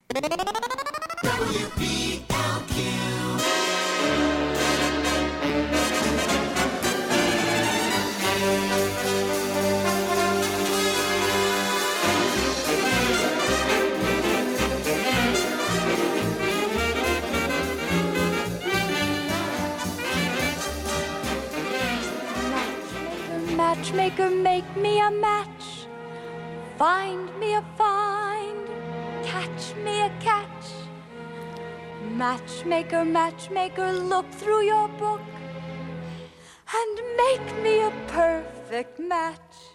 Matchmaker, make me a match. Find me a find. Catch me a catch. Matchmaker, matchmaker, look through your book and make me a perfect match.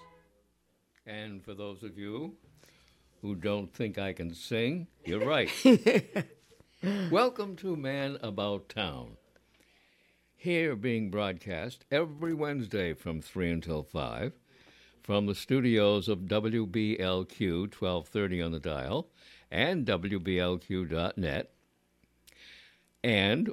And for those of you who don't think I can sing, you're right. Welcome to Man About Town. Here being broadcast every Wednesday from 3 until 5 from the studios of WBLQ 1230 on the dial and WBLQ.net and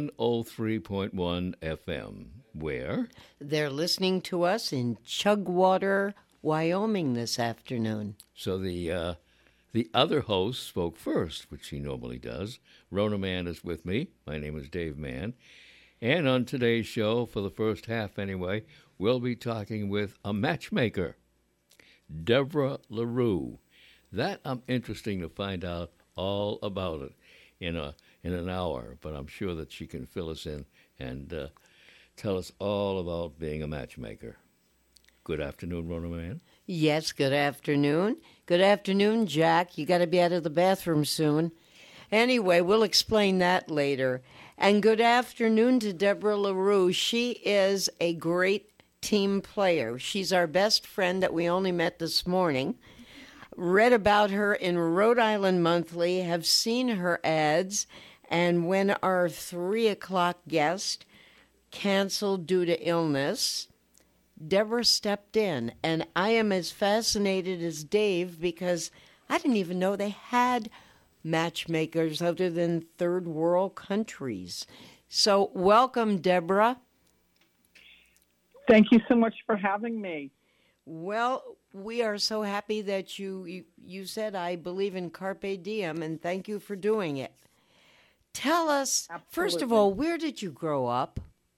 103.1 FM, where they're listening to us in Chugwater, Wyoming this afternoon. So the other host spoke first, which he normally does. Rona Mann is with me. My name is Dave Mann. And on today's show, for the first half anyway, we'll be talking with a matchmaker, Deborah LaRue. That I'm interesting to find out all about it in an hour, but I'm sure that she can fill us in and tell us all about being a matchmaker. Good afternoon, Rona Mann. Yes, good afternoon. Good afternoon, Jack. You got to be out of the bathroom soon. Anyway, we'll explain that later. And good afternoon to Deborah LaRue. She is a great team player. She's our best friend that we only met this morning. Read about her in Rhode Island Monthly, have seen her ads, and when our 3 o'clock guest canceled due to illness, Deborah stepped in. And I am as fascinated as Dave because I didn't even know they had matchmakers other than third world countries. So welcome, Deborah. Thank you so much for having me. Well, we are so happy that you said I believe in Carpe Diem, and thank you for doing it. Tell us, First of all, where did you grow up?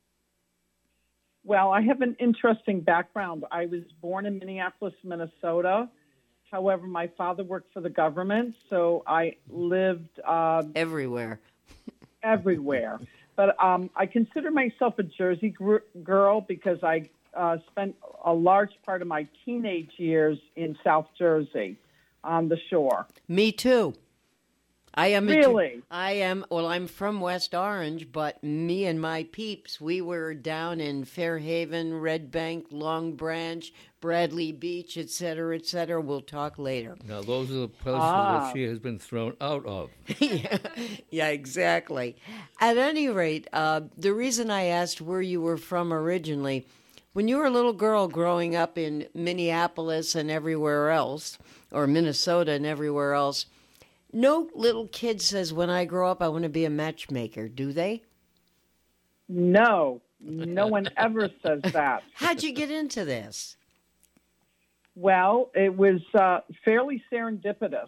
Well, I have an interesting background. I was born in Minneapolis, Minnesota. However, my father worked for the government, so I lived everywhere. Everywhere. But I consider myself a Jersey girl because I spent a large part of my teenage years in South Jersey on the shore. Me too. I am really. I'm from West Orange, but me and my peeps, we were down in Fairhaven, Red Bank, Long Branch, Bradley Beach, et cetera, et cetera. We'll talk later. Now, those are the places that she has been thrown out of. Yeah, exactly. At any rate, the reason I asked where you were from originally, when you were a little girl growing up in Minneapolis and everywhere else, or Minnesota and everywhere else, no little kid says, when I grow up, I want to be a matchmaker, do they? No one ever says that. How'd you get into this? Well, it was fairly serendipitous.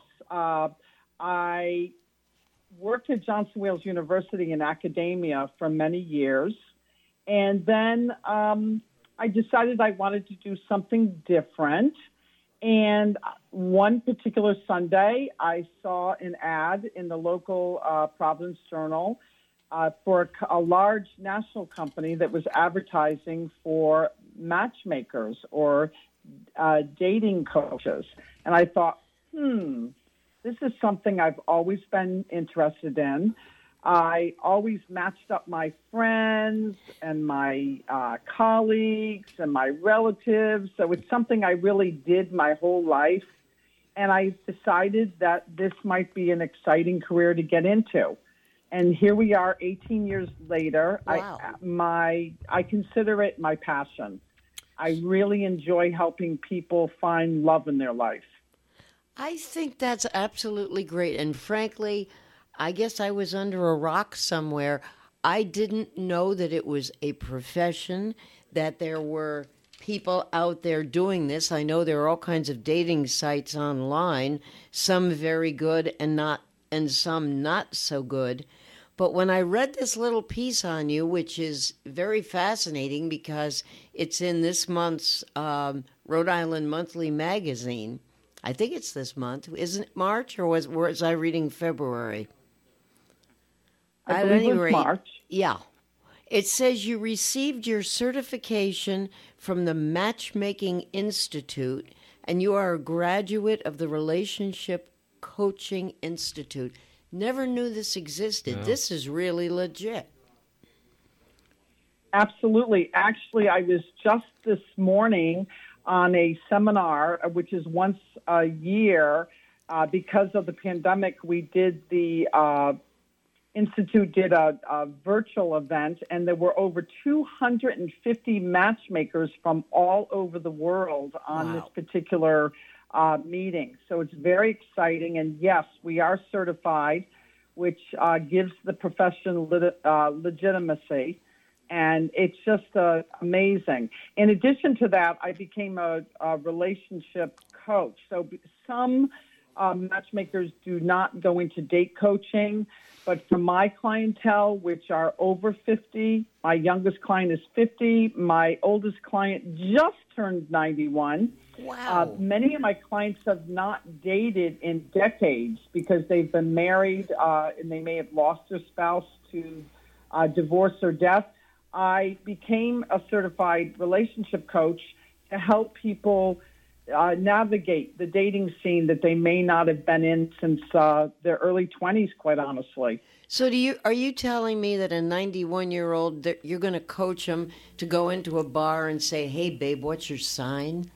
I worked at Johnson Wales University in academia for many years, and then I decided I wanted to do something different. And one particular Sunday, I saw an ad in the local Providence Journal for a large national company that was advertising for matchmakers or dating coaches. And I thought, this is something I've always been interested in. I always matched up my friends and my colleagues and my relatives. So it's something I really did my whole life. And I decided that this might be an exciting career to get into. And here we are 18 years later. Wow. I consider it my passion. I really enjoy helping people find love in their life. I think that's absolutely great. And frankly, I guess I was under a rock somewhere. I didn't know that it was a profession, that there were people out there doing this. I know there are all kinds of dating sites online, some very good and not and some not so good. But when I read this little piece on you, which is very fascinating because it's in this month's Rhode Island Monthly Magazine, I think it's this month. Isn't it March, or was I reading February? I believe it was March. Yeah. It says you received your certification from the Matchmaking Institute, and you are a graduate of the Relationship Coaching Institute. Never knew this existed. No. This is really legit. Absolutely. Actually, I was just this morning on a seminar, which is once a year. Because of the pandemic, we did the Institute did a virtual event, and there were over 250 matchmakers from all over the world on this particular meeting. So it's very exciting. And yes, we are certified, which gives the profession legitimacy. And it's just amazing. In addition to that, I became a relationship coach. So some matchmakers do not go into date coaching, but for my clientele, which are over 50, my youngest client is 50, my oldest client just turned 91. Wow. Many of my clients have not dated in decades because they've been married and they may have lost their spouse to divorce or death. I became a certified relationship coach to help people navigate the dating scene that they may not have been in since their early 20s, quite honestly. So are you telling me that a 91-year-old, that you're going to coach them to go into a bar and say, hey, babe, what's your sign?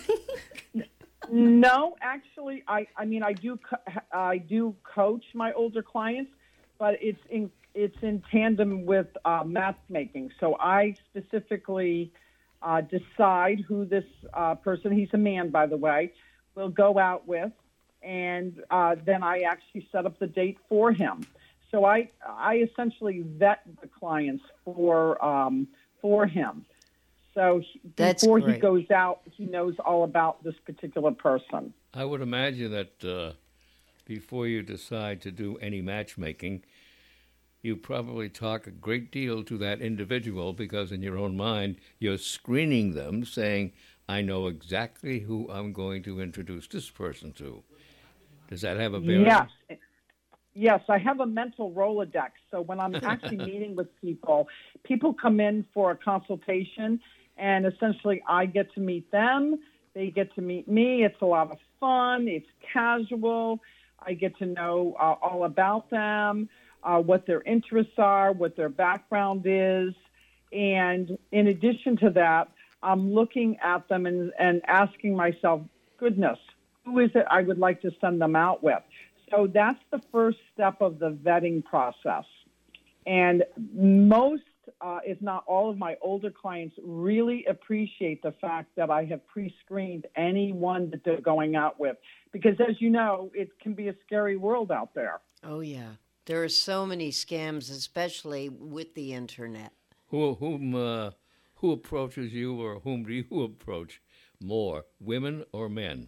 No, actually, I do coach my older clients, but it's in tandem with matchmaking. So I specifically decide who this person, he's a man, by the way, will go out with, and then I actually set up the date for him. So I essentially vet the clients for him. So before he goes out, he knows all about this particular person. I would imagine that before you decide to do any matchmaking, you probably talk a great deal to that individual because in your own mind, you're screening them, saying, I know exactly who I'm going to introduce this person to. Does that have a bearing? Yes, I have a mental Rolodex. So when I'm actually meeting with people come in for a consultation, and essentially I get to meet them. They get to meet me. It's a lot of fun. It's casual. I get to know all about them, what their interests are, what their background is. And in addition to that, I'm looking at them and asking myself, goodness, who is it I would like to send them out with? So that's the first step of the vetting process. And most, if not all of my older clients really appreciate the fact that I have pre-screened anyone that they're going out with. Because as you know, it can be a scary world out there. Oh, yeah. There are so many scams, especially with the internet. Who approaches you, or whom do you approach more, women or men?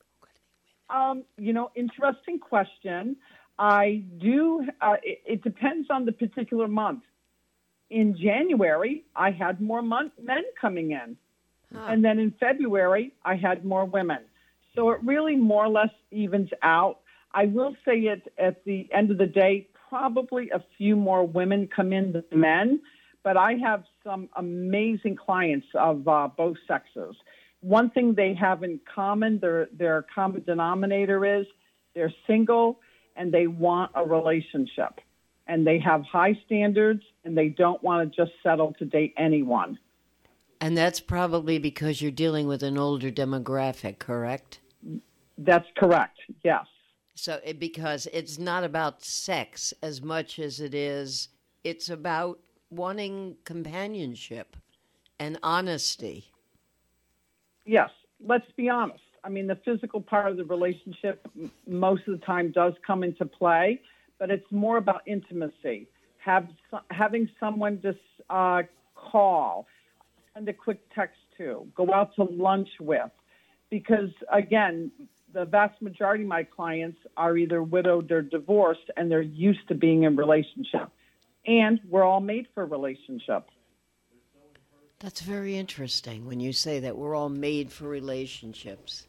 Interesting question. I do. It depends on the particular month. In January, I had more men coming in. And then in February, I had more women. So it really more or less evens out. I will say at the end of the day, probably a few more women come in than men, but I have some amazing clients of both sexes. One thing they have in common, their common denominator is they're single and they want a relationship. And they have high standards and they don't want to just settle to date anyone. And that's probably because you're dealing with an older demographic, correct? That's correct, yes. So because it's not about sex as much as it's about wanting companionship and honesty. Yes, let's be honest. I mean, the physical part of the relationship most of the time does come into play, but it's more about intimacy. Having someone just call, send a quick text to, go out to lunch with. Because, again, the vast majority of my clients are either widowed or divorced, and they're used to being in relationship. And we're all made for relationships. That's very interesting when you say that we're all made for relationships.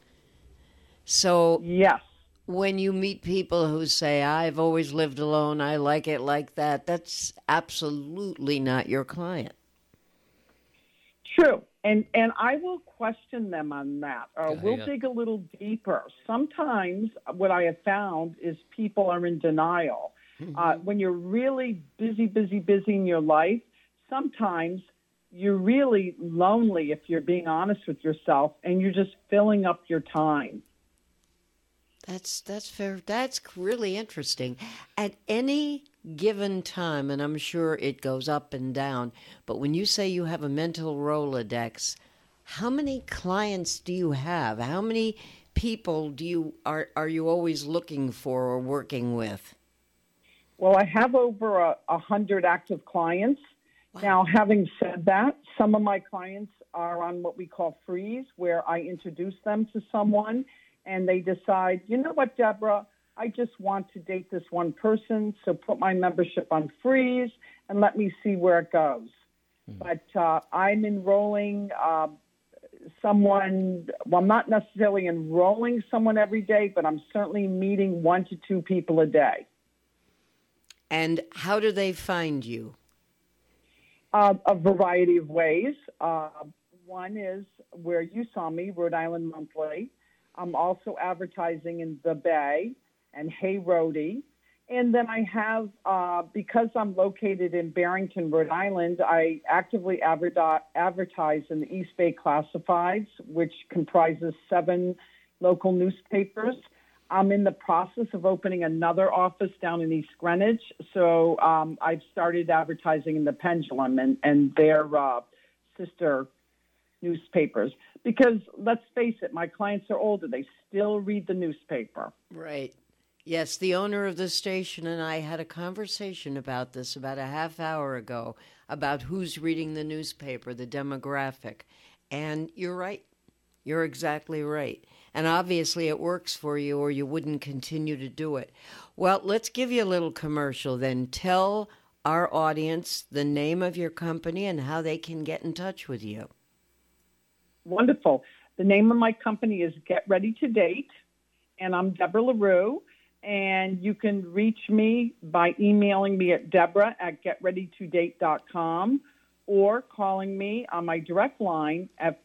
So Yes. when you meet people who say, I've always lived alone, I like it like that, that's absolutely not your client. True. And I will question them on that. We'll dig a little deeper. Sometimes what I have found is people are in denial. When you're really busy in your life, sometimes you're really lonely if you're being honest with yourself, and you're just filling up your time. That's fair. That's really interesting. At any given time, and I'm sure it goes up and down, but when you say you have a mental Rolodex, how many clients do you have? How many people are you always looking for or working with? Well, I have over 100 active clients. Wow. Now, having said that, some of my clients are on what we call freeze, where I introduce them to someone and they decide, you know what, Deborah, I just want to date this one person, so put my membership on freeze and let me see where it goes. But I'm enrolling someone, well, I'm not necessarily enrolling someone every day, but I'm certainly meeting 1 to 2 people a day. And how do they find you? A variety of ways. One is where you saw me, Rhode Island Monthly. I'm also advertising in the Bay and Hey Rhody. And then I have, because I'm located in Barrington, Rhode Island, I actively advertise in the East Bay Classifieds, which comprises 7 local newspapers. I'm in the process of opening another office down in East Greenwich. So I've started advertising in the Pendulum and their sister newspapers. Because let's face it, my clients are older. They still read the newspaper. Right. Yes, the owner of the station and I had a conversation about this about a half hour ago, about who's reading the newspaper, the demographic. And you're right. You're exactly right. And obviously it works for you, or you wouldn't continue to do it. Well, let's give you a little commercial then. Tell our audience the name of your company and how they can get in touch with you. Wonderful. The name of my company is Get Ready to Date, and I'm Deborah LaRue. And you can reach me by emailing me at Deborah@getreadytodate.com or calling me on my direct line at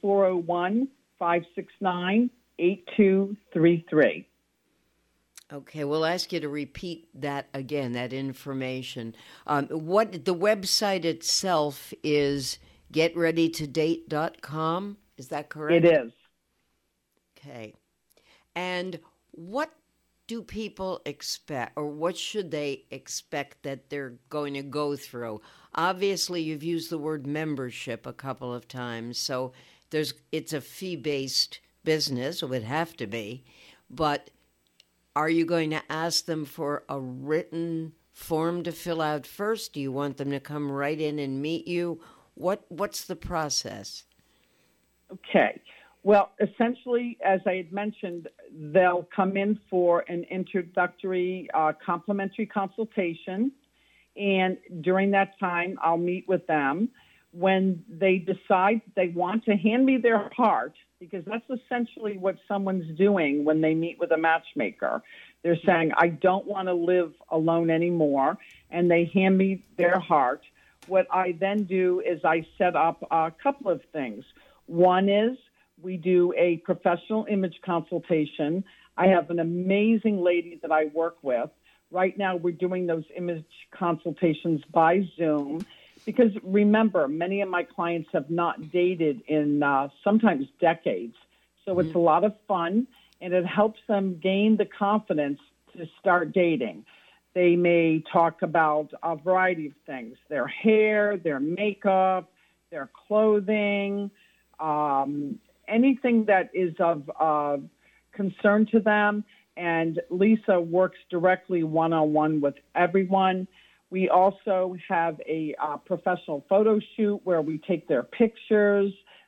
401-569-8233. Okay, we'll ask you to repeat that again, that information. What the website itself is getreadytodate.com. Is that correct? It is. Okay. And what do people expect, or what should they expect that they're going to go through? Obviously, you've used the word membership a couple of times, so it's a fee-based business, it would have to be, but are you going to ask them for a written form to fill out first? Do you want them to come right in and meet you? What's the process? Okay. Well, essentially, as I had mentioned, they'll come in for an introductory complimentary consultation, and during that time, I'll meet with them. When they decide they want to hand me their heart, because that's essentially what someone's doing when they meet with a matchmaker. They're saying, I don't want to live alone anymore, and they hand me their heart. What I then do is I set up a couple of things. One is we do a professional image consultation. I have an amazing lady that I work with. Right now, we're doing those image consultations by Zoom because, remember, many of my clients have not dated in sometimes decades. So it's a lot of fun, and it helps them gain the confidence to start dating. They may talk about a variety of things, their hair, their makeup, their clothing, anything that is of concern to them. And Lisa works directly one-on-one with everyone. We also have a professional photo shoot where we take their pictures,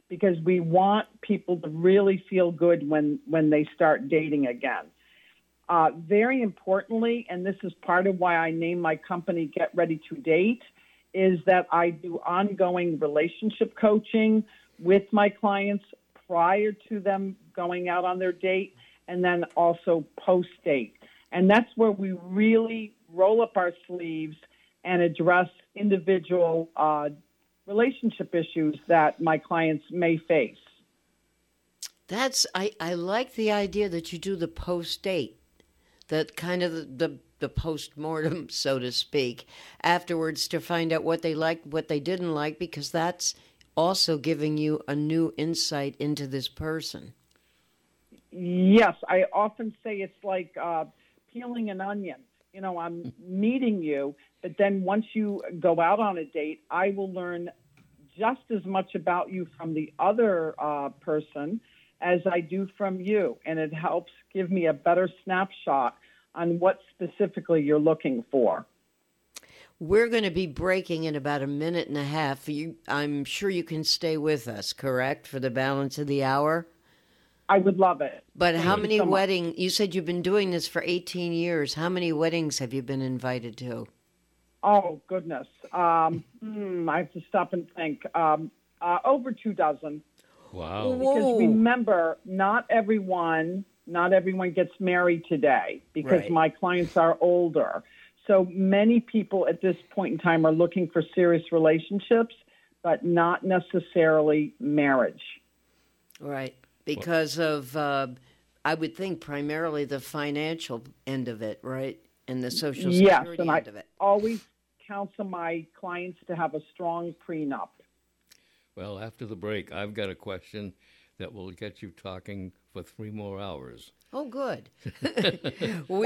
because we want people to really feel good when they start dating again. Very importantly, and this is part of why I named my company Get Ready to Date, is that I do ongoing relationship coaching with my clients prior to them going out on their date, and then also post-date. And that's where we really roll up our sleeves and address individual relationship issues that my clients may face. I like the idea that you do the post-date, that kind of the post-mortem, so to speak, afterwards to find out what they liked, what they didn't like, because that's also giving you a new insight into this person. Yes, I often say it's like peeling an onion. You know, I'm meeting you, but then once you go out on a date, I will learn just as much about you from the other person as I do from you, and it helps give me a better snapshot on what specifically you're looking for. We're going to be breaking in about a minute and a half. I'm sure you can stay with us, correct, for the balance of the hour? I would love it. But how many weddings? You said you've been doing this for 18 years. How many weddings have you been invited to? Oh, goodness. I have to stop and think. Over 24. Wow. Because remember, not everyone gets married today because my clients are older. So many people at this point in time are looking for serious relationships, but not necessarily marriage. Right. Because of, I would think, primarily the financial end of it, right? And the Social Security end of it. Yes, and I always counsel my clients to have a strong prenup. Well, after the break, I've got a question that will get you talking for 3 more hours. Oh, good. We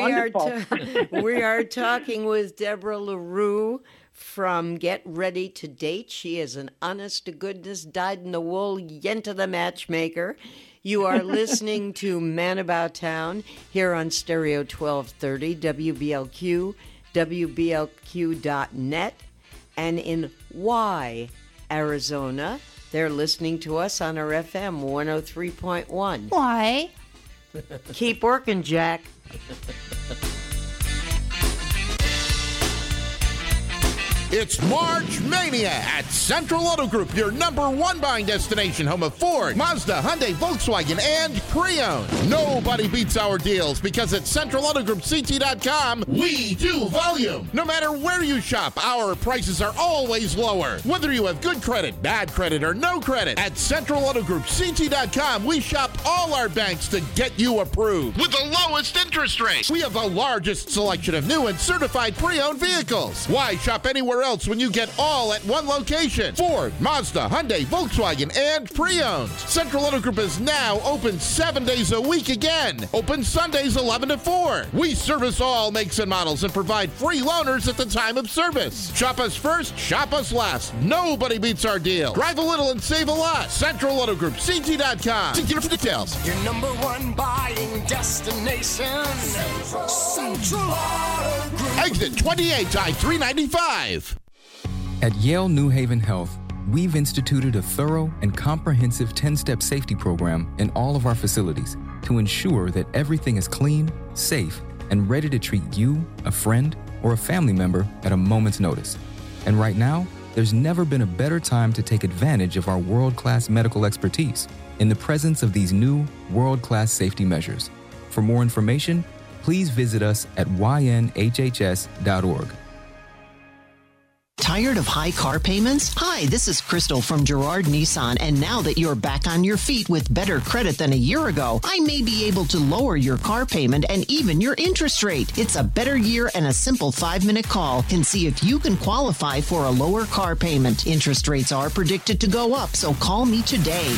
are talking with Deborah LaRue from Get Ready to Date. She is an honest-to-goodness, dyed-in-the-wool yent of the matchmaker. You are listening to Man About Town here on Stereo 1230, WBLQ, WBLQ.net, and in Y, Arizona. They're listening to us on our FM 103.1. Why? Keep working, Jack. It's March Mania at Central Auto Group, your #1 buying destination, home of Ford, Mazda, Hyundai, Volkswagen, and pre-owned. Nobody beats our deals because at CentralAutoGroupCT.com, we do volume. No matter where you shop, our prices are always lower. Whether you have good credit, bad credit, or no credit, at CentralAutoGroupCT.com, we shop all our banks to get you approved with the lowest interest rate. We have the largest selection of new and certified pre-owned vehicles. Why shop anywhere else when you get all at one location? Ford, Mazda, Hyundai, Volkswagen, and pre-owned. Central Auto Group is now open 7 days a week again. Open Sundays 11 to 4. We service all makes and models and provide free loaners at the time of service. Shop us first, shop us last. Nobody beats our deal. Drive a little and save a lot. Central Auto Group, CT.com. See dealer for details. Your #1 buying destination. Central Auto Group. Exit 28 I-395. At Yale New Haven Health, we've instituted a thorough and comprehensive 10-step safety program in all of our facilities to ensure that everything is clean, safe, and ready to treat you, a friend, or a family member at a moment's notice. And right now, there's never been a better time to take advantage of our world-class medical expertise in the presence of these new world-class safety measures. For more information, please visit us at ynhhs.org. Tired of high car payments? Hi, this is Crystal from Girard Nissan, and now that you're back on your feet with better credit than a year ago, I may be able to lower your car payment and even your interest rate. It's a better year, and a simple 5-minute call can see if you can qualify for a lower car payment. Interest rates are predicted to go up, so call me today.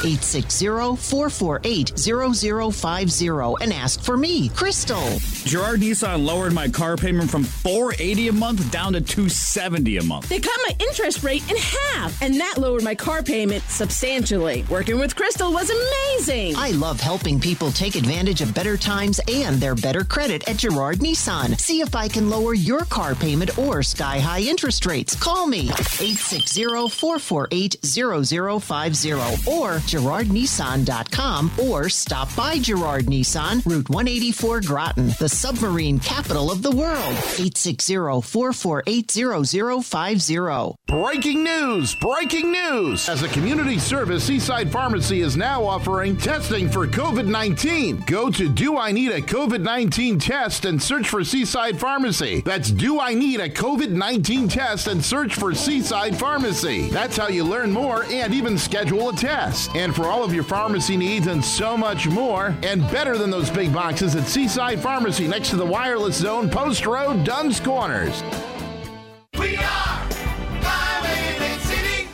860-448-0050 and ask for me, Crystal. Girard Nissan lowered my car payment from $480 a month down to $270 $1.70 a month. They cut my interest rate in half, and that lowered my car payment substantially. Working with Crystal was amazing. I love helping people take advantage of better times and their better credit at Girard Nissan. See if I can lower your car payment or sky-high interest rates. Call me, 860-448-0050 or GirardNissan.com, or stop by Girard Nissan, Route 184 Groton, the submarine capital of the world. 860-448-0050. Breaking news! Breaking news! As a community service, Seaside Pharmacy is now offering testing for COVID-19. Go to Do I Need a COVID-19 Test and search for Seaside Pharmacy. That's Do I Need a COVID-19 Test and search for Seaside Pharmacy. That's how you learn more and even schedule a test. And for all of your pharmacy needs and so much more, and better than those big boxes at Seaside Pharmacy next to the Wireless Zone, Post Road, Dunn's Corners. We are Whaling City.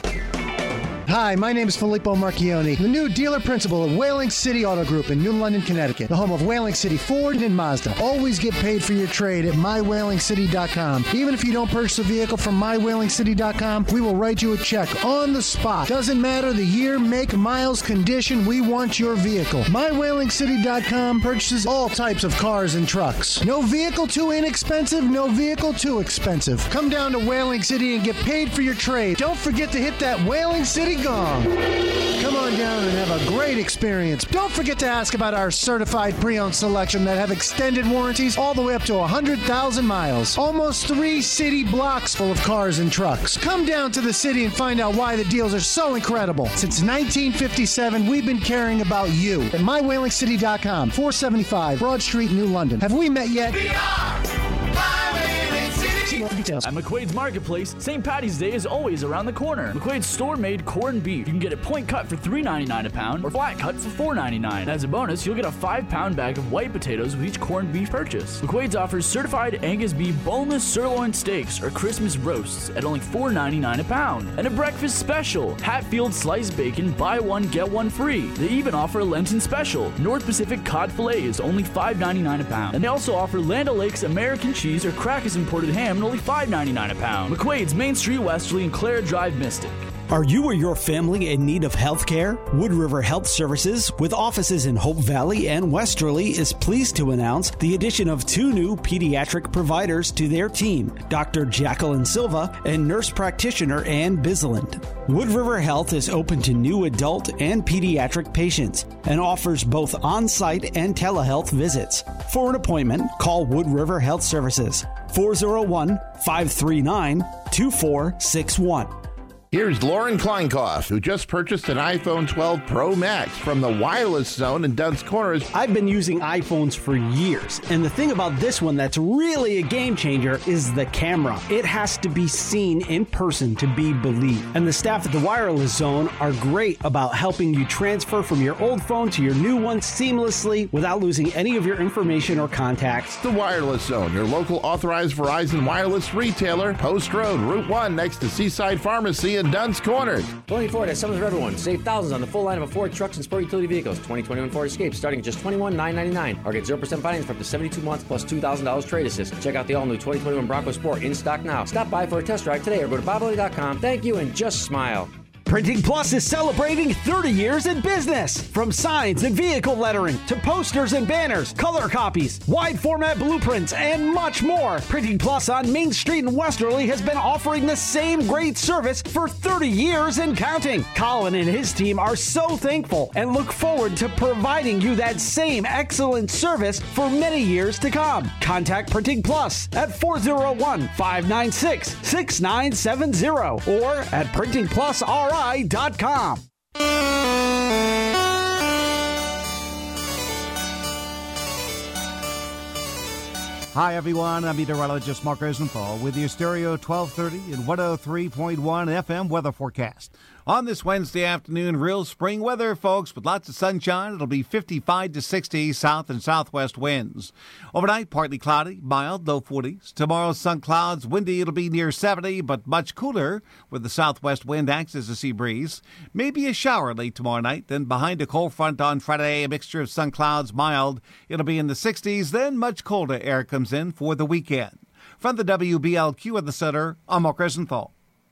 Hi, my name is Filippo Marchioni, the new dealer principal of Whaling City Auto Group in New London, Connecticut, the home of Whaling City Ford and Mazda. Always get paid for your trade at mywhalingcity.com. Even if you don't purchase a vehicle from mywhalingcity.com, we will write you a check on the spot. Doesn't matter the year, make, miles, condition, we want your vehicle. mywhalingcity.com purchases all types of cars and trucks. No vehicle too inexpensive, no vehicle too expensive. Come down to Whaling City and get paid for your trade. Don't forget to hit that Whaling City gong. Come on down and have a great experience. Don't forget to ask about our certified pre-owned selection that have extended warranties all the way up to 100,000 miles. Almost 3 city blocks full of cars and trucks. Come down to the city and find out why the deals are so incredible. Since 1957, we've been caring about you. At mywhalingcity.com, 475 Broad Street, New London. Have we met yet? We are Whaling City. Details. At McQuaid's Marketplace, St. Patty's Day is always around the corner. McQuaid's store-made corned beef. You can get it point cut for $3.99 a pound or flat cut for $4.99. As a bonus, you'll get a 5-pound bag of white potatoes with each corned beef purchase. McQuaid's offers certified Angus beef boneless sirloin steaks or Christmas roasts at only $4.99 a pound. And a breakfast special, Hatfield sliced bacon, buy one, get one free. They even offer a Lenten special. North Pacific cod fillet is only $5.99 a pound. And they also offer Land O'Lakes American cheese or Crackers imported ham at only $5.99 a pound. McQuaid's, Main Street, Westerly, and Clara Drive, Mystic. Are you or your family in need of health care? Wood River Health Services, with offices in Hope Valley and Westerly, is pleased to announce the addition of 2 new pediatric providers to their team, Dr. Jacqueline Silva and nurse practitioner Ann Bisland. Wood River Health is open to new adult and pediatric patients and offers both on-site and telehealth visits. For an appointment, call Wood River Health Services, 401-539-2461. Here's Lauren Kleinkoff, who just purchased an iPhone 12 Pro Max from the Wireless Zone in Dunn's Corners. I've been using iPhones for years, and the thing about this one that's really a game changer is the camera. It has to be seen in person to be believed. And the staff at the Wireless Zone are great about helping you transfer from your old phone to your new one seamlessly without losing any of your information or contacts. The Wireless Zone, your local authorized Verizon wireless retailer, Post Road, Route 1, next to Seaside Pharmacy in Dunn's Corners. Tony Ford has something for everyone. Save thousands on the full line of Ford trucks and sport utility vehicles. 2021 Ford Escape starting at just $21,999. Or get 0% finance for up to 72 months plus $2,000 trade assist. Check out the all-new 2021 Bronco Sport in stock now. Stop by for a test drive today or go to BobLilly.com. Thank you and just smile. Printing Plus is celebrating 30 years in business. From signs and vehicle lettering to posters and banners, color copies, wide format blueprints, and much more. Printing Plus on Main Street in Westerly has been offering the same great service for 30 years and counting. Colin and his team are so thankful and look forward to providing you that same excellent service for many years to come. Contact Printing Plus at 401-596-6970 or at printingplusri.com. Hi, everyone. I'm meteorologist Mark Rosenthal with your Stereo 1230 and 103.1 FM weather forecast. On this Wednesday afternoon, real spring weather, folks, with lots of sunshine. It'll be 55 to 60 south and southwest winds. Overnight, partly cloudy, mild, low 40s. Tomorrow, sun clouds, windy. It'll be near 70, but much cooler, where the southwest wind acts as a sea breeze. Maybe a shower late tomorrow night. Then behind a cold front on Friday, a mixture of sun clouds, mild. It'll be in the 60s. Then much colder air comes in for the weekend. From the WBLQ at the center, I'm Mark Rosenthal.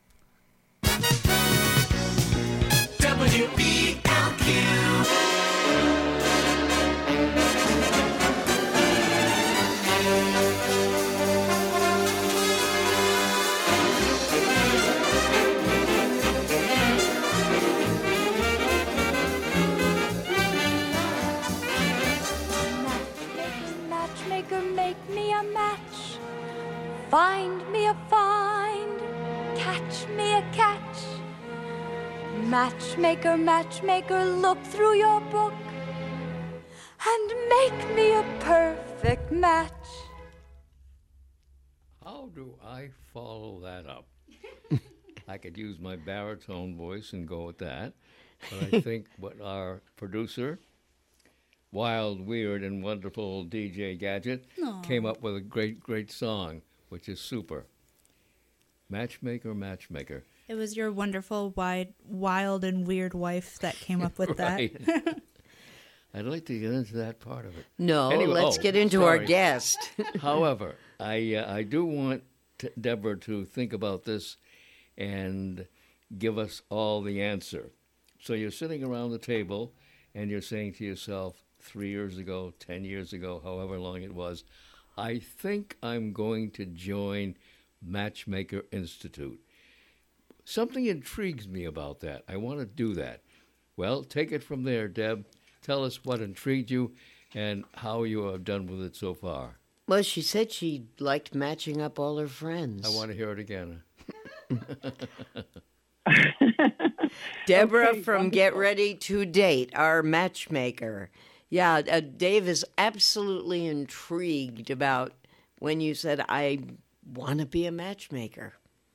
Matchmaker, make me a match. Find me a find. Catch me a catch. Matchmaker, matchmaker, look through your book and make me a perfect match. How do I follow that up? I could use my baritone voice and go with that. But I think what our producer, wild, weird, and wonderful DJ Gadget, came up with a great song, which is super. Matchmaker, matchmaker. It was your wonderful, wild, and weird wife that came up with that. I'd like to get into that part of it. No, let's get into our guest. However, I do want Deborah to think about this and give us all the answer. So you're sitting around the table and you're saying to yourself, 3 years ago, 10 years ago, however long it was, I think I'm going to join Matchmaker Institute. Something intrigues me about that. I want to do that. Well, take it from there, Deb. Tell us what intrigued you and how you have done with it so far. Well, she said she liked matching up all her friends. I want to hear it again. Deborah from Get Ready to Date, our matchmaker. Yeah, Dave is absolutely intrigued about when you said, I want to be a matchmaker.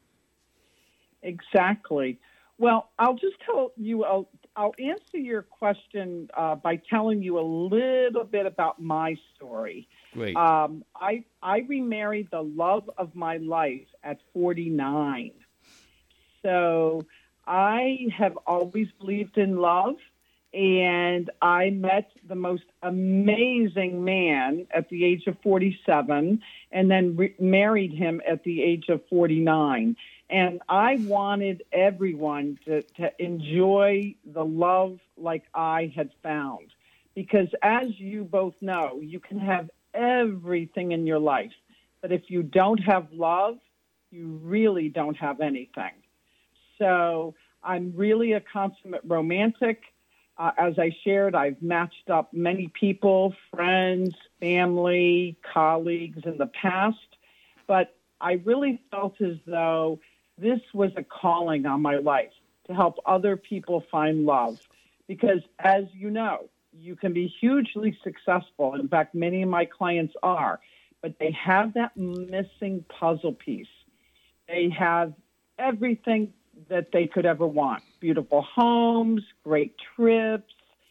Exactly. Well, I'll just tell you, I'll answer your question by telling you a little bit about my story. Great. I remarried the love of my life at 49. So I have always believed in love, and I met the most amazing man at the age of 47 and then married him at the age of 49. And I wanted everyone to enjoy the love like I had found. Because as you both know, you can have everything in your life. But if you don't have love, you really don't have anything. So I'm really a consummate romantic. As I shared, I've matched up many people, friends, family, colleagues in the past. But I really felt as though this was a calling on my life to help other people find love. Because as you know, you can be hugely successful. In fact, many of my clients are. But they have that missing puzzle piece. They have everything that they could ever want. Beautiful homes, great trips,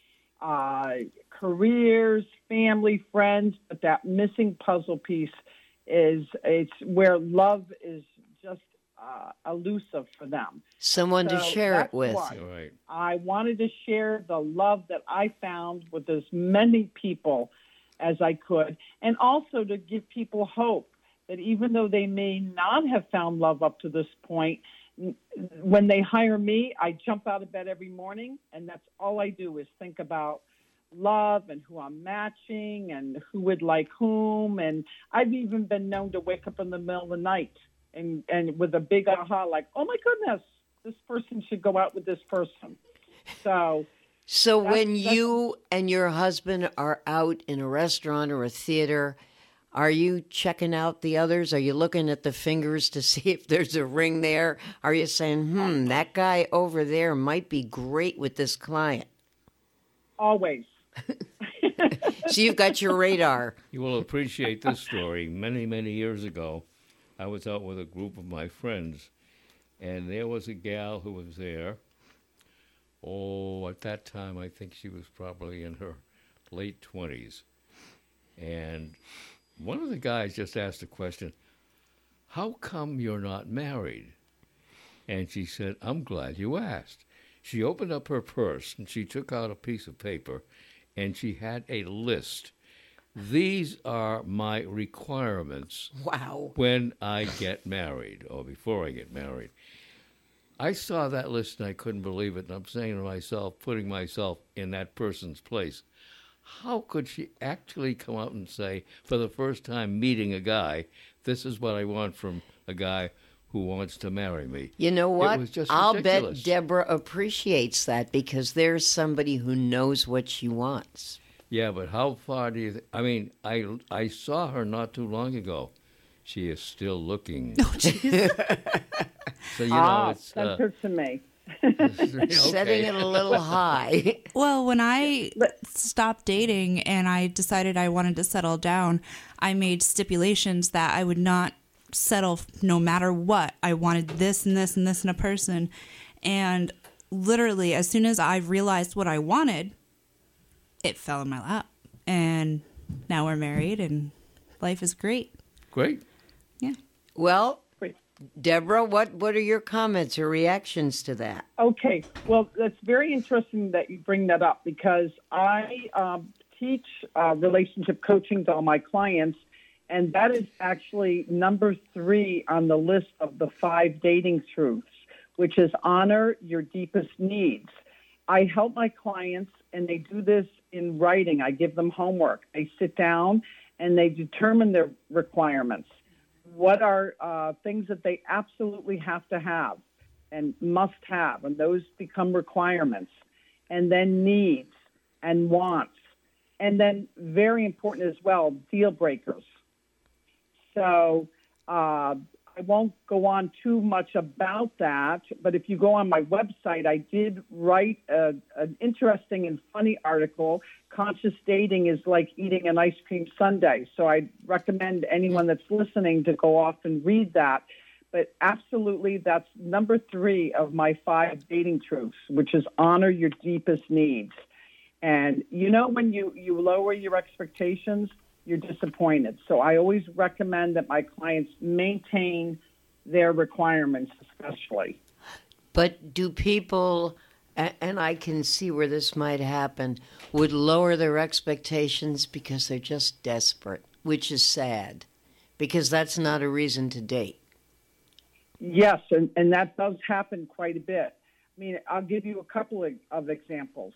careers, family, friends. But that missing puzzle piece it's where love is just elusive for them. Someone to share it with. Right. I wanted to share the love that I found with as many people as I could, and also to give people hope that even though they may not have found love up to this point, when they hire me, I jump out of bed every morning, and that's all I do is think about love and who I'm matching and who would like whom. And I've even been known to wake up in the middle of the night and with a big aha, like, oh my goodness, this person should go out with this person. So when you and your husband are out in a restaurant or a theater, are you checking out the others? Are you looking at the fingers to see if there's a ring there? Are you saying, that guy over there might be great with this client? Always. So you've got your radar. You will appreciate this story. Many, many years ago, I was out with a group of my friends, and there was a gal who was there. Oh, at that time, I think she was probably in her late 20s. And one of the guys just asked a question, how come you're not married? And she said, I'm glad you asked. She opened up her purse, and she took out a piece of paper, and she had a list These are my requirements. Wow. When I get married or before I get married. I saw that list and I couldn't believe it. And I'm saying to myself, putting myself in that person's place, how could she actually come out and say, for the first time meeting a guy, this is what I want from a guy who wants to marry me? You know what? It was just I'll ridiculous. bet Deborah appreciates that because there's somebody who knows what she wants. Yeah, but how far do you I mean, I saw her not too long ago. She is still looking. Oh, jeez. So, you know, it's... that hurts to me. Setting it a little high. Well, when I stopped dating and I decided I wanted to settle down, I made stipulations that I would not settle no matter what. I wanted this and this and this in a person. And literally, as soon as I realized what I wanted, it fell in my lap. And now we're married and life is great. Great. Yeah. Well, Deborah, what are your comments or reactions to that? Okay. Well, that's very interesting that you bring that up because I teach relationship coaching to all my clients, and that is actually number 3 on the list of the 5 dating truths, which is honor your deepest needs. I help my clients, and they do this in writing. I give them homework. They sit down, and they determine their requirements. What are things that they absolutely have to have and must have, and those become requirements, and then needs and wants, and then very important as well, deal breakers. So I won't go on too much about that, but if you go on my website, I did write an interesting and funny article. Conscious dating is like eating an ice cream sundae. So I recommend anyone that's listening to go off and read that. But absolutely, that's number 3 of my 5 dating truths, which is honor your deepest needs. And you know, when you lower your expectations, you're disappointed. So I always recommend that my clients maintain their requirements, especially. But do people, and I can see where this might happen, would lower their expectations because they're just desperate, which is sad, because that's not a reason to date. Yes, and that does happen quite a bit. I mean, I'll give you a couple of examples.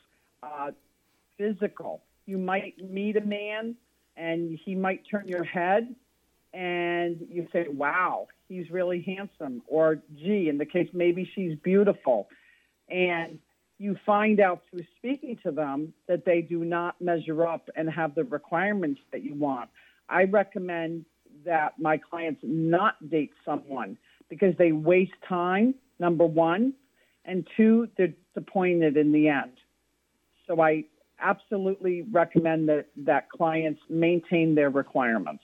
Physical. You might meet a man, and he might turn your head, and you say, wow, he's really handsome. Or, gee, in the case, maybe she's beautiful. And you find out through speaking to them that they do not measure up and have the requirements that you want. I recommend that my clients not date someone because they waste time, number 1, and 2, they're disappointed in the end. So I absolutely recommend that clients maintain their requirements.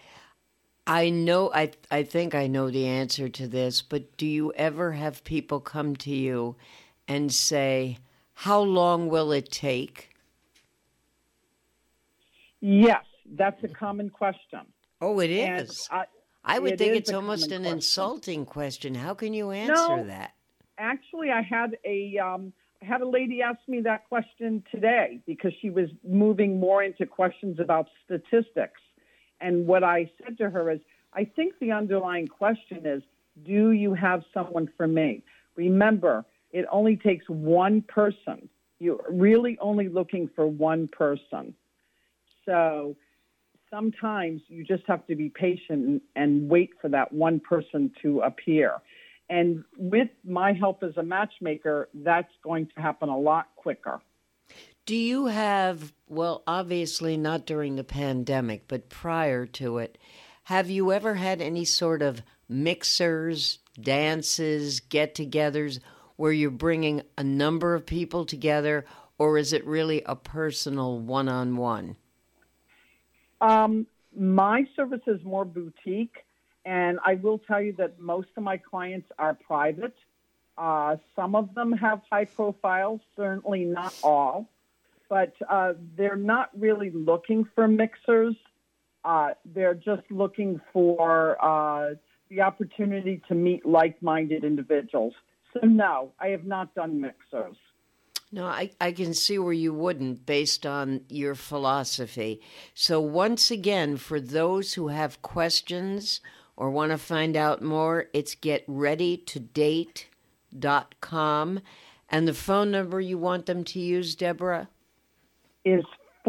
I know, I think I know the answer to this, but do you ever have people come to you and say, how long will it take? Yes, that's a common question. Oh, it is. I would think it's almost an insulting question. How can you answer that? Actually, I had a lady ask me that question today because she was moving more into questions about statistics. And what I said to her is, I think the underlying question is, do you have someone for me? Remember, it only takes one person. You're really only looking for one person. So sometimes you just have to be patient and wait for that one person to appear. And with my help as a matchmaker, that's going to happen a lot quicker. Do you have, well, obviously not during the pandemic, but prior to it, have you ever had any sort of mixers, dances, get-togethers where you're bringing a number of people together, or is it really a personal one-on-one? My service is more boutique. And I will tell you that most of my clients are private. Some of them have high profiles, certainly not all. But they're not really looking for mixers. They're just looking for the opportunity to meet like-minded individuals. So, no, I have not done mixers. No, I can see where you wouldn't based on your philosophy. So once again, for those who have questions or want to find out more, it's getreadytodate.com. And the phone number you want them to use, Deborah? Is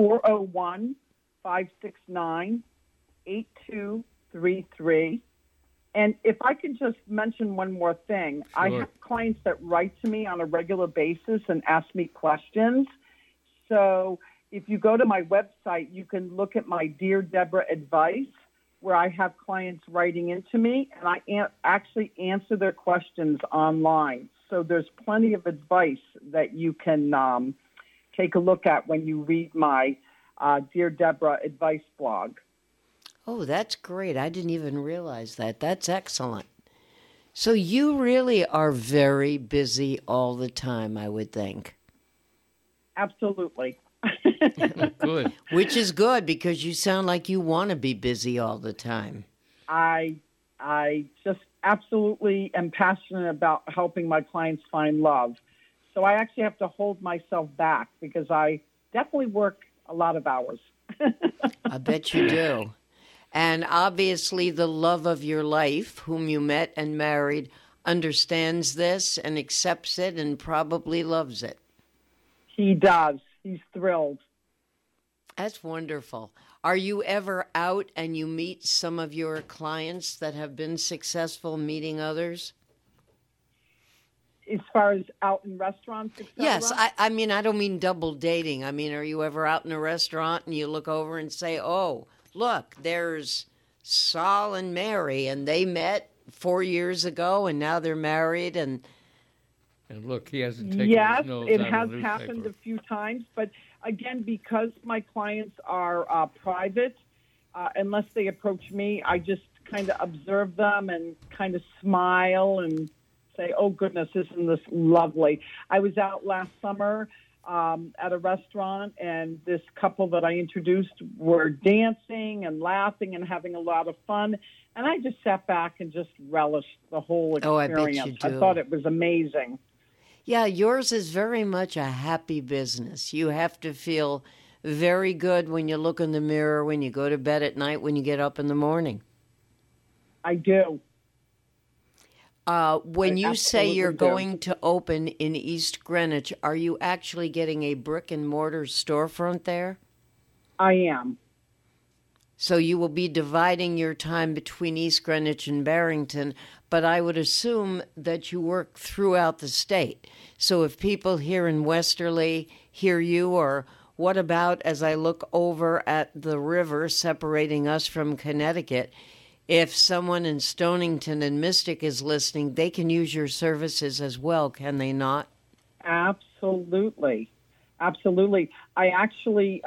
401-569-8233. And if I could just mention one more thing, I have clients that write to me on a regular basis and ask me questions. So if you go to my website, you can look at my Dear Deborah advice, where I have clients writing into me, and I actually answer their questions online. So there's plenty of advice that you can take a look at when you read my Dear Deborah advice blog. Oh, that's great. I didn't even realize that. That's excellent. So you really are very busy all the time, I would think. Absolutely. Good. Which is good, because you sound like you want to be busy all the time. I just absolutely am passionate about helping my clients find love. So I actually have to hold myself back because I definitely work a lot of hours. I bet you do. And obviously the love of your life, whom you met and married, understands this and accepts it and probably loves it. He does. He's thrilled. That's wonderful. Are you ever out and you meet some of your clients that have been successful meeting others? As far as out in restaurants, etc.? Yes. I mean, I don't mean double dating. I mean, are you ever out in a restaurant and you look over and say, oh, look, there's Saul and Mary, and they met 4 years ago, and now they're married, and look, he hasn't taken yes, his nose it out has of the happened newspaper. a few times, but again, because my clients are private, unless they approach me, I just kind of observe them and kind of smile and say, oh, goodness, isn't this lovely? I was out last summer at a restaurant, and this couple that I introduced were dancing and laughing and having a lot of fun, and I just sat back and just relished the whole experience. Oh, I bet you do. I thought it was amazing. yeah, yours is very much a happy business. You have to feel very good when you look in the mirror, when you go to bed at night, when you get up in the morning. I do. When you say you're absolutely do. going to open in East Greenwich, are you actually getting a brick and mortar storefront there? I am. So you will be dividing your time between East Greenwich and Barrington, but I would assume that you work throughout the state. So if people here in Westerly hear you, or what about as I look over at the river separating us from Connecticut, if someone in Stonington and Mystic is listening, they can use your services as well, can they not? Absolutely. Absolutely. I actually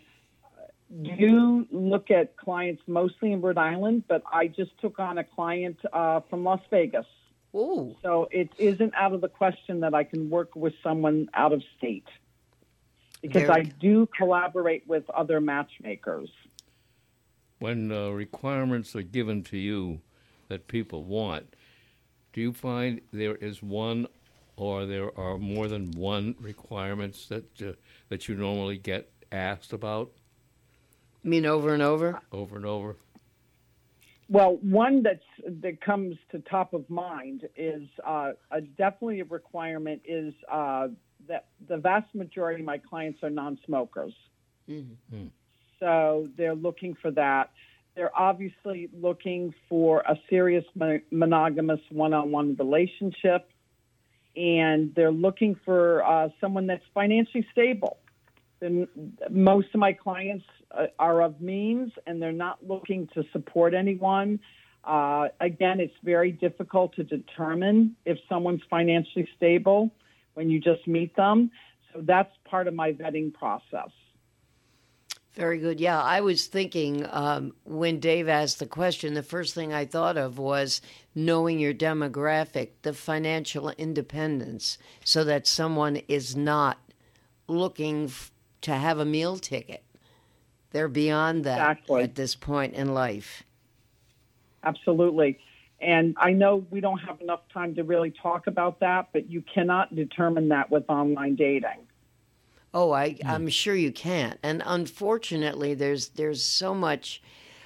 do look at clients mostly in Rhode Island, but I just took on a client from Las Vegas. Ooh. So it isn't out of the question that I can work with someone out of state, because I do collaborate with other matchmakers. When requirements are given to you that people want, do you find there is one or there are more than one requirements that you normally get asked about? You mean over and over? Over and over? Well, one that comes to top of mind is definitely a requirement is that the vast majority of my clients are non-smokers. Mm-hmm. So they're looking for that. They're obviously looking for a serious monogamous one-on-one relationship, and they're looking for someone that's financially stable. And most of my clients are of means, and they're not looking to support anyone. Again, it's very difficult to determine if someone's financially stable when you just meet them. So that's part of my vetting process. Very good. Yeah, I was thinking when Dave asked the question, the first thing I thought of was knowing your demographic, the financial independence, so that someone is not looking to have a meal ticket. They're beyond that at this point in life. Absolutely. And I know we don't have enough time to really talk about that, but you cannot determine that with online dating. Oh, I'm sure you can't. And unfortunately, there's so much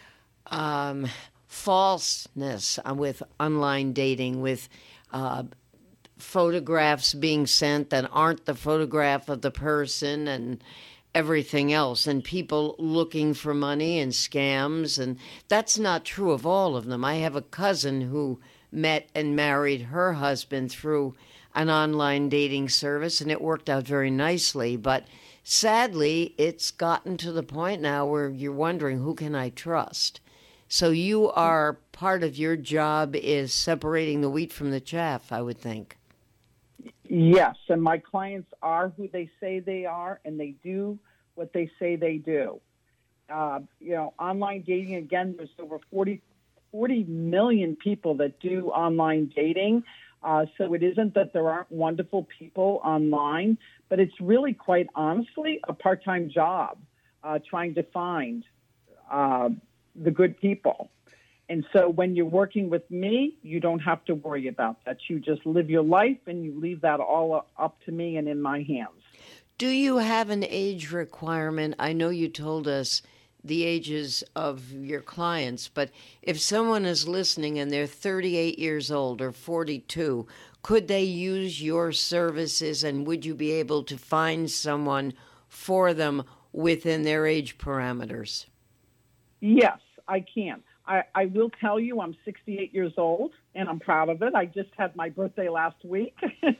falseness with online dating, with photographs being sent that aren't the photograph of the person and everything else, and people looking for money and scams. And that's not true of all of them. I have a cousin who met and married her husband through an online dating service, and it worked out very nicely. But sadly, it's gotten to the point now where you're wondering, who can I trust? So you are, part of your job is separating the wheat from the chaff, I would think. Yes, and my clients are who they say they are, and they do what they say they do. Online dating, again, there's over 40 million people that do online dating. So it isn't that there aren't wonderful people online, but it's really, quite honestly, a part-time job trying to find the good people. And so when you're working with me, you don't have to worry about that. You just live your life and you leave that all up to me and in my hands. Do you have an age requirement? I know you told us the ages of your clients, but if someone is listening and they're 38 years old or 42, could they use your services, and would you be able to find someone for them within their age parameters? Yes, I can. I will tell you I'm 68 years old, and I'm proud of it. I just had my birthday last week.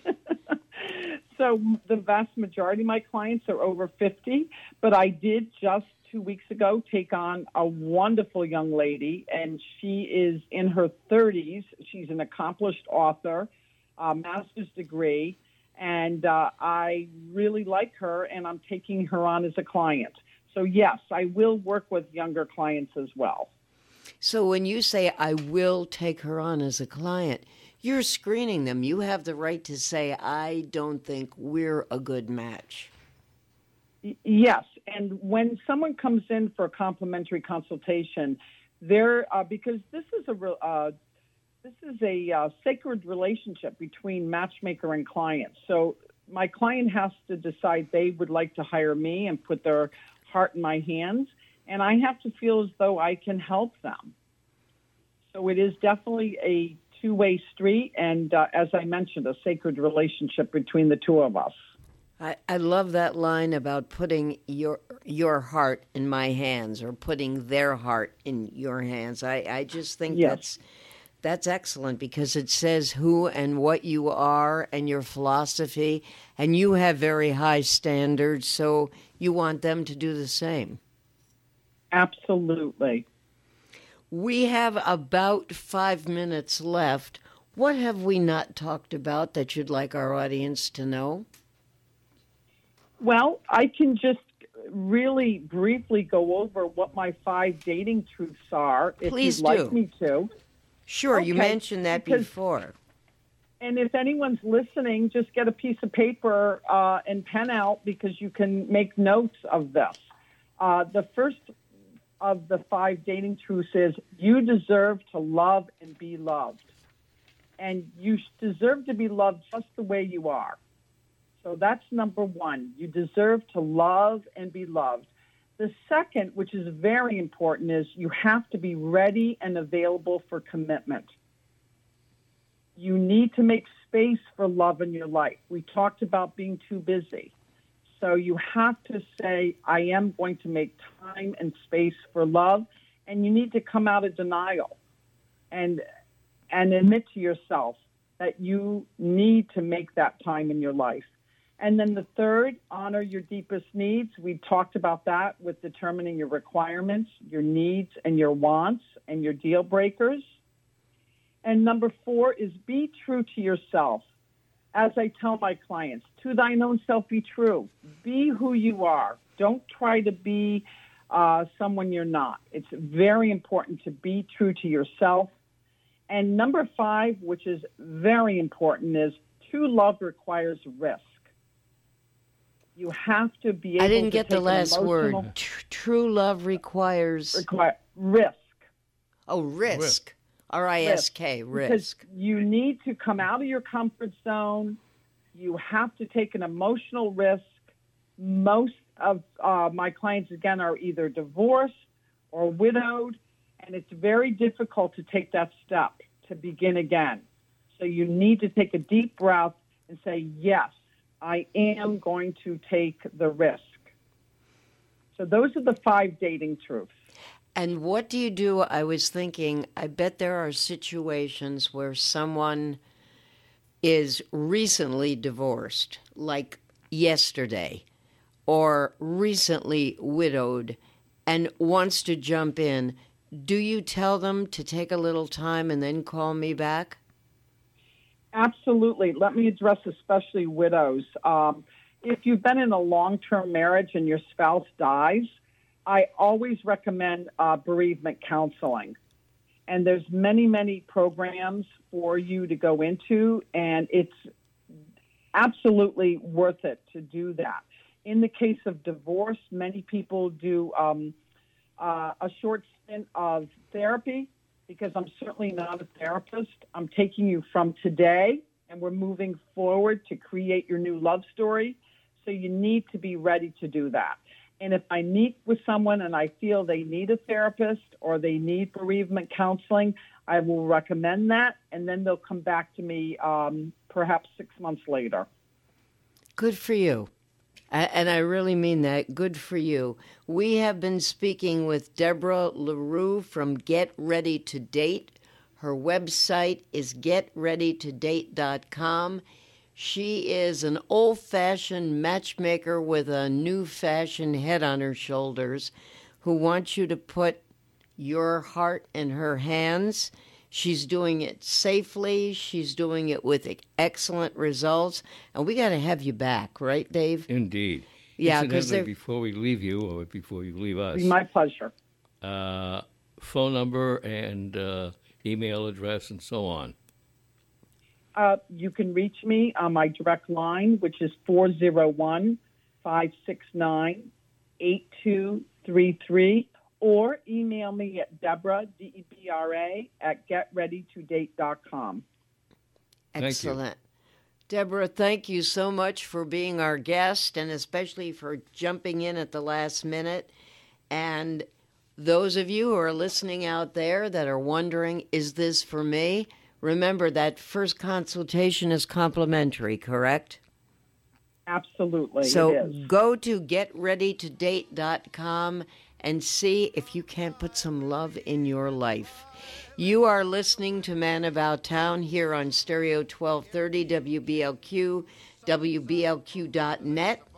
So the vast majority of my clients are over 50, but I did just 2 weeks ago take on a wonderful young lady, and she is in her 30s. She's an accomplished author, master's degree, and I really like her, and I'm taking her on as a client. So, yes, I will work with younger clients as well. So when you say, I will take her on as a client, you're screening them. You have the right to say, I don't think we're a good match. Yes, and when someone comes in for a complimentary consultation, they're because this is a sacred relationship between matchmaker and client. So my client has to decide they would like to hire me and put their heart in my hands, and I have to feel as though I can help them. So it is definitely a two-way street, and as I mentioned, a sacred relationship between the two of us. I love that line about putting your heart in my hands, or putting their heart in your hands. I just think that's excellent, because it says who and what you are and your philosophy, and you have very high standards, so you want them to do the same. Absolutely. We have about 5 minutes left. What have we not talked about that you'd like our audience to know? Well, I can just really briefly go over what my 5 dating truths are, if Please you'd like me to. Sure, Okay, you mentioned that before. And if anyone's listening, just get a piece of paper and pen out, because you can make notes of this. The first of the 5 dating truths is you deserve to love and be loved. And you deserve to be loved just the way you are. So that's number 1. You deserve to love and be loved. The second, which is very important, is you have to be ready and available for commitment. You need to make space for love in your life. We talked about being too busy. So you have to say, I am going to make time and space for love, and you need to come out of denial and admit to yourself that you need to make that time in your life. And then the third, honor your deepest needs. We talked about that with determining your requirements, your needs and your wants and your deal breakers. And number 4 is be true to yourself. As I tell my clients, to thine own self be true. Be who you are. Don't try to be someone you're not. It's very important to be true to yourself. And number 5, which is very important, is true love requires risk. You have to be able to I didn't get the take last emotional... word. True love requires... risk. Oh, risk. R-I-S-K, risk. Because you need to come out of your comfort zone. You have to take an emotional risk. Most of my clients, again, are either divorced or widowed, and it's very difficult to take that step to begin again. So you need to take a deep breath and say, yes, I am going to take the risk. So those are the 5 dating truths. And what do you do? I was thinking, I bet there are situations where someone is recently divorced, like yesterday, or recently widowed, and wants to jump in. Do you tell them to take a little time and then call me back? Absolutely. Let me address especially widows. If you've been in a long-term marriage and your spouse dies, I always recommend bereavement counseling. And there's many, many programs for you to go into, and it's absolutely worth it to do that. In the case of divorce, many people do a short stint of therapy, because I'm certainly not a therapist. I'm taking you from today, and we're moving forward to create your new love story. So you need to be ready to do that. And if I meet with someone and I feel they need a therapist or they need bereavement counseling, I will recommend that, and then they'll come back to me perhaps 6 months later. Good for you. And I really mean that. Good for you. We have been speaking with Deborah LaRue from Get Ready to Date. Her website is getreadytodate.com. She is an old-fashioned matchmaker with a new-fashioned head on her shoulders who wants you to put your heart in her hands. She's doing it safely. She's doing it with excellent results. And we got to have you back, right, Dave? Indeed. Yeah, because before we leave you, or before you leave us, my pleasure. Phone number and email address and so on. You can reach me on my direct line, which is 401-569-8233, or email me at Deborah, D-E-B-R-A, at getreadytodate.com. Excellent. Deborah, thank you so much for being our guest, and especially for jumping in at the last minute. And those of you who are listening out there that are wondering, is this for me? Remember that first consultation is complimentary, correct? Absolutely. So it is. go to getreadytodate.com and see if you can't put some love in your life. You are listening to Man About Town here on Stereo 1230 WBLQ, WBLQ.net.